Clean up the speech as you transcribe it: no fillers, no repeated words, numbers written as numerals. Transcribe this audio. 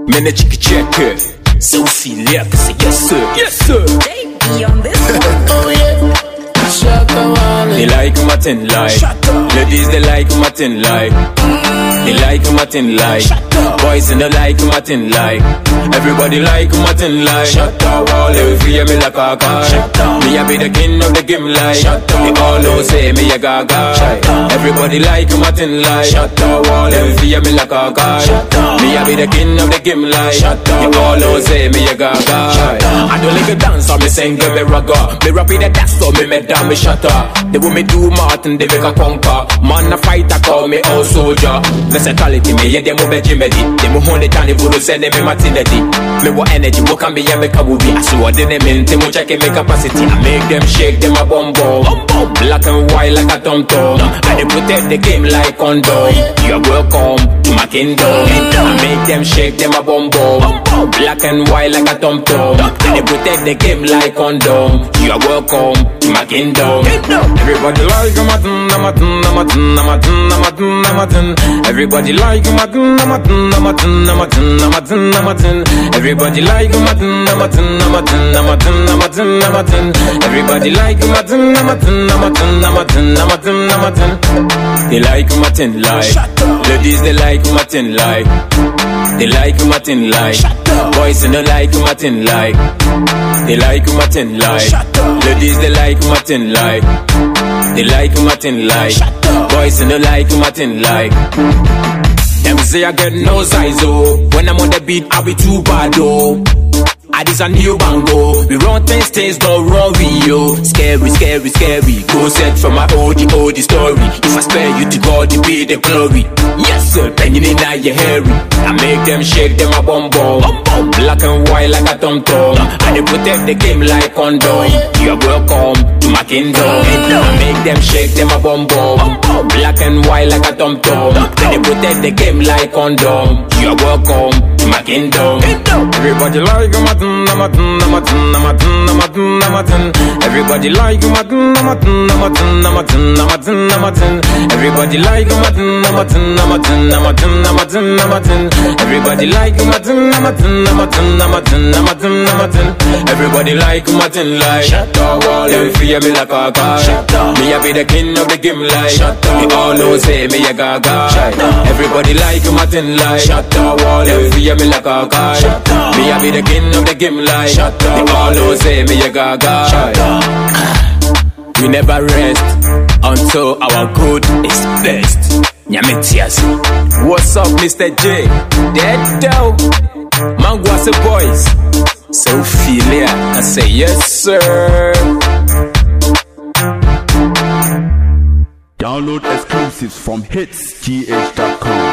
Mene chiki checker. So Celia can say yes sir, yes sir. Baby on this one. Oh yeah. They like my tin like. Ladies they like my tin like. They like my tin like. Boys and they like my tin like. Everybody like my tin like. Shut up, all they feel me like a car. Me I be the king of the game like. They all know say me a gaga. Everybody like my tin like. Shut up, all they feel me like a car. Me I be the king of the game like. They all know say me a gaga. I don't like a dance or me sing give me ragga. Me rap in the dance so me down me shut up. They want me do Martin they make a conquer. Man a fighter call me old soldier. Versatility me yeah they move be Jimedy. They move on the time they would send me Martinelli. Me what energy what can be yeah make a movie. I saw the name they move check my capacity. I make them shake them a bum bum. Black and white like a tom tom. And they protect the game like condom. You're welcome to my kingdom. I make them shake them a bum bum. Black and white like a tom tom. And they protect the game like condom. You're welcome to my kingdom. Everybody like a mutton, a mutton, a mutton, a mutton, a mutton, a mutton. Everybody like a mutton, a mutton, a mutton, a mutton, a mutton, a mutton. Everybody like a mutton, a mutton, a mutton, a mutton, a mutton, a mutton. Everybody like a mutton, a mutton, a mutton, a mutton, a mutton, a mutton. They like mutton like. Ladies they like mutton like. They like mutton like. Boys and they like mutton like. They like mutton like. Ladies they like mutton like. They like mutton like. Boys and they like mutton like. Them say I get no size oh. When I'm on the beat I be too bad oh. I this a new bango. We run things don't run with you. Scary, scary, scary. Go set from my old story. If I spare you to God, you be the glory. Yes sir, banging in now you hairy. I make them shake them a bum bum. Black and white like a tom tom. And they protect the game like condom. You're welcome to my kingdom. I make them shake them a bum bum. Black and white like a tom tom. And they protect the game like condom. You're welcome to my kingdom. Everybody like a mutton, a mutton, a mutton, a mutton, a mutton, a mutton. Everybody like a mutton, a mutton, a mutton, a mutton, a mutton, a mutton. Everybody like a mutton, a mutton, a mutton, a mutton, a mutton, a mutton. Everybody like a mutton, a mutton, a mutton, a mutton, a mutton, a mutton. Everybody like a mutton like. Shut up, all they fear me like a car. Me I be the king of the game like. Me all know say me a gaga. Everybody like a mutton like. Shut up, all they fear me like a car. Me I be the king of the game like. Me all know say me a gaga. We never rest until our good is best. Nyametias. What's up, Mr. J? Dead dough. Mangwase boys. So Philia can say yes, sir. Download exclusives from hitsgh.com.